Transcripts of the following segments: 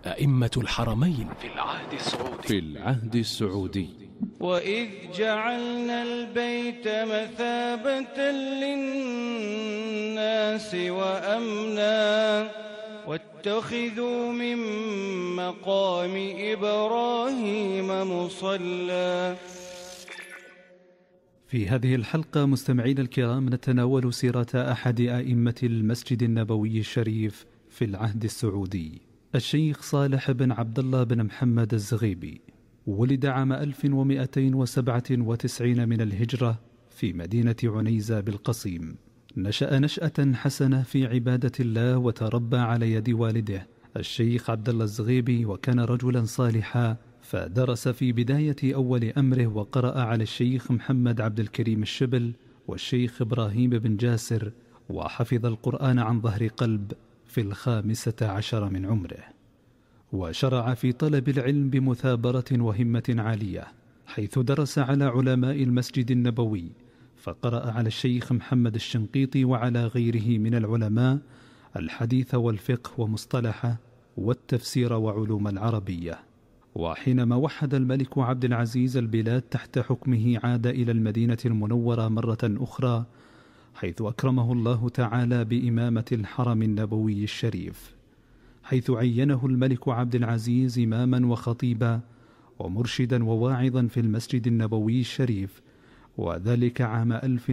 أئمة الحرمين في العهد السعودي. وإذ جعلنا البيت مثابة للناس وأمنا واتخذوا من مقام إبراهيم مصلى. في هذه الحلقة مستمعين الكرام نتناول سيرة أحد أئمة المسجد النبوي الشريف في العهد السعودي، الشيخ صالح بن عبد الله بن محمد الزغيبي. ولد عام 1297 من الهجرة في مدينة عنيزة بالقصيم. نشأ نشأة حسنة في عبادة الله وتربى على يد والده الشيخ عبد الله الزغيبي، وكان رجلا صالحا، فدرس في بداية أول أمره وقرأ على الشيخ محمد عبد الكريم الشبل والشيخ إبراهيم بن جاسر، وحفظ القرآن عن ظهر قلب في 15 من عمره. وشرع في طلب العلم بمثابرة وهمة عالية، حيث درس على علماء المسجد النبوي، فقرأ على الشيخ محمد الشنقيطي وعلى غيره من العلماء الحديث والفقه ومصطلحه والتفسير وعلوم العربية. وحينما وحد الملك عبد العزيز البلاد تحت حكمه عاد إلى المدينة المنورة مرة أخرى، حيث أكرمه الله تعالى بإمامة الحرم النبوي الشريف، حيث عينه الملك عبد العزيز إماما وخطيبا ومرشدا وواعظا في المسجد النبوي الشريف، وذلك عام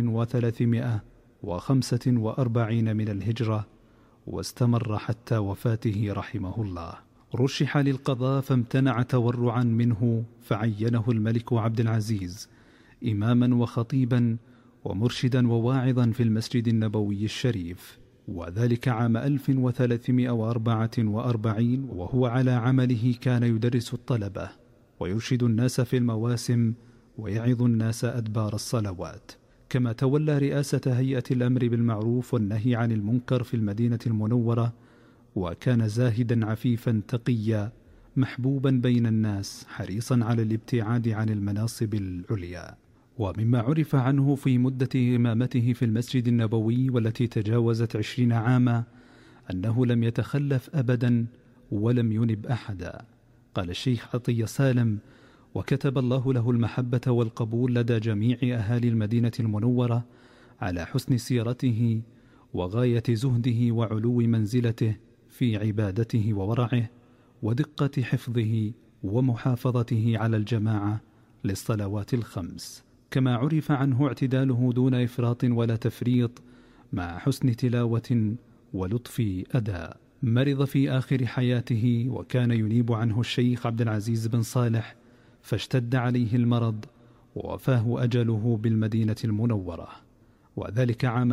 1345 من الهجرة، واستمر حتى وفاته رحمه الله. رشح للقضاء فامتنع تورعا منه، فعينه الملك عبد العزيز إماما وخطيبا ومرشدا وواعظا في المسجد النبوي الشريف، وذلك عام 1344، وهو على عمله كان يدرس الطلبة ويرشد الناس في المواسم ويعظ الناس أدبار الصلوات. كما تولى رئاسة هيئة الأمر بالمعروف والنهي عن المنكر في المدينة المنورة، وكان زاهدا عفيفا تقيا محبوبا بين الناس، حريصا على الابتعاد عن المناصب العليا. ومما عرف عنه في مدة إمامته في المسجد النبوي والتي تجاوزت 20 عاما أنه لم يتخلف أبدا ولم ينب أحدا. قال الشيخ عطية سالم: وكتب الله له المحبة والقبول لدى جميع أهالي المدينة المنورة على حسن سيرته وغاية زهده وعلو منزلته في عبادته وورعه ودقة حفظه ومحافظته على الجماعة للصلوات الخمس. كما عرف عنه اعتداله دون إفراط ولا تفريط، مع حسن تلاوة ولطف أداء. مرض في آخر حياته، وكان ينيب عنه الشيخ عبد العزيز بن صالح، فاشتد عليه المرض ووفاه أجله بالمدينة المنورة، وذلك عام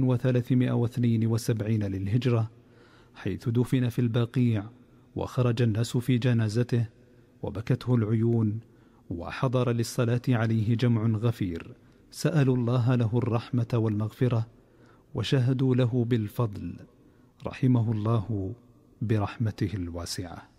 1372 للهجرة، حيث دفن في البقيع، وخرج الناس في جنازته وبكته العيون، وحضر للصلاة عليه جمع غفير، سألوا الله له الرحمة والمغفرة وشهدوا له بالفضل، رحمه الله برحمته الواسعة.